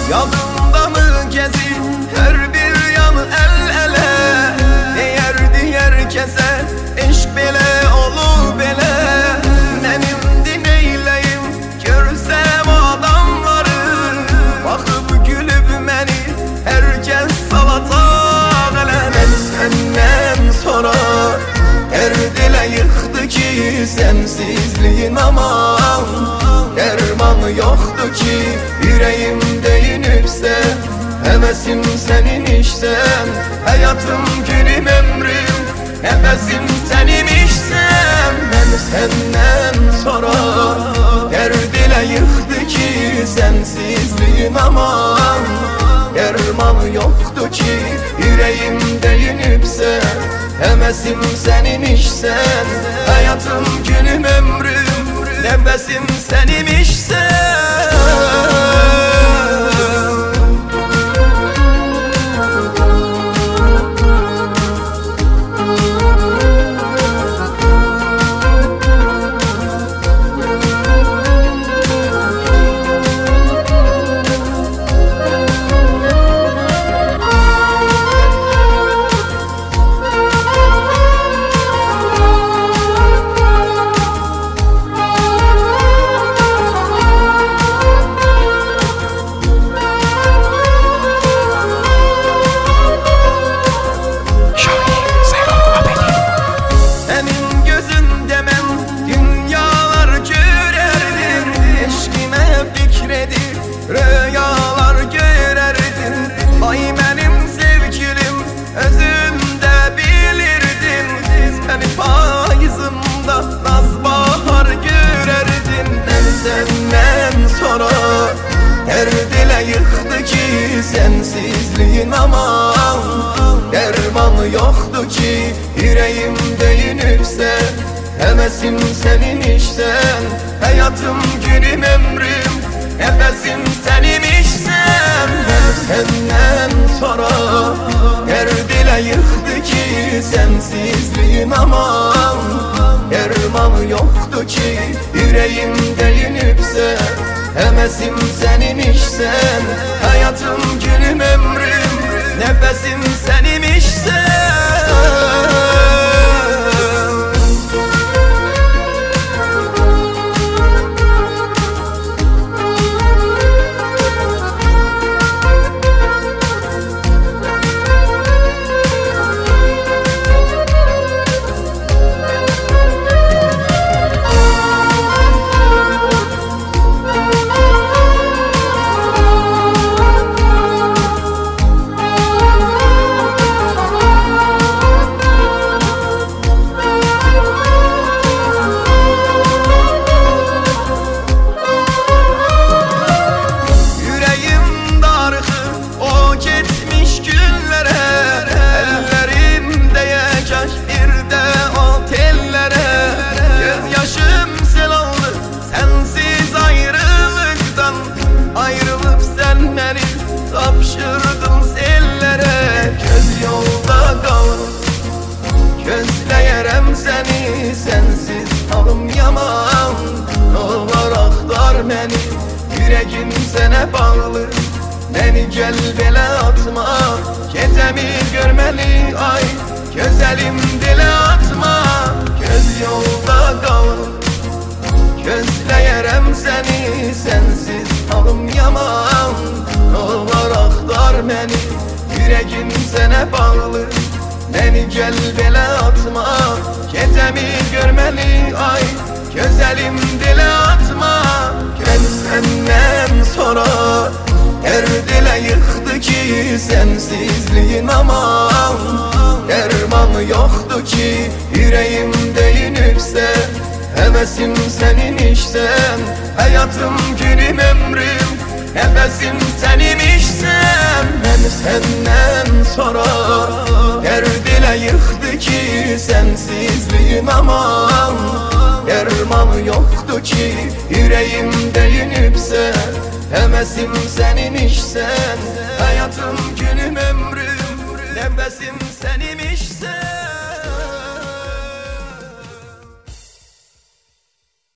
Yadımda mı gezir her bir yan el ele? Deyerdi herkese eşk bele olu bele. Benimdi neyleyim görsem adamları, bakıp gülüp beni herkes salata ele. Ben senden sonra her dile yıktı ki sensizliğin aman. Dermanı yoktu ki yüreğimde inipse, hevesim senin işsen. Hayatım günüm ömrüm nefesim senin işsen. Ben senden sonra derdile yıktı ki sensizliğin aman. Dermanı yoktu ki yüreğimde inipse, hevesim senin işsen. Hayatım günüm ömrüm nefesim senmişsen. Rüyalar görerdin, ay benim sevgilim, özünde bilirdin. Seni payızımda naz bahar görerdin. Ben senden sonra her dile yıktı ki sensizliğin aman. Dermanı yoktu ki yüreğimde inipse, hevesim senin işten. Hayatım günüm ömrüm nefesim senmişsen. Ben senden sonra her dile yıktı ki sensizliğin aman. Dermanı yoktu ki yüreğimde inipse, hevesim senin işsen. Hayatım günüm ömrüm nefesim senmişsen. Tapşırdım sellere, göz yolda kalır. Gözleyerem seni, sensiz halım yaman. Olur aktar beni, yüreğim sene bağlı. Beni gel bele atma, gecemi görmeli ay. Güzelim dile atma, göz yolda kalır. Gözleyerem seni, sensiz halım yaman. Olur aktar beni, yüreğim sene bağlı. Beni gel bele atma, gecemi görmeli ay. Güzelim dile atma. Ben senden sonra her dile yıktı ki sensizliğin aman. Dermanı yoktu ki yüreğimde inipse, hevesim senin işten. Hayatım günüm ömrüm nefesim senmişsen. Ben senden sonra her dile yıktı ki sensizliğin aman. Dermanı yoktu ki yüreğimde inipse, hevesim senin işsen. Hayatım günüm ömrüm nefesim senmişsen.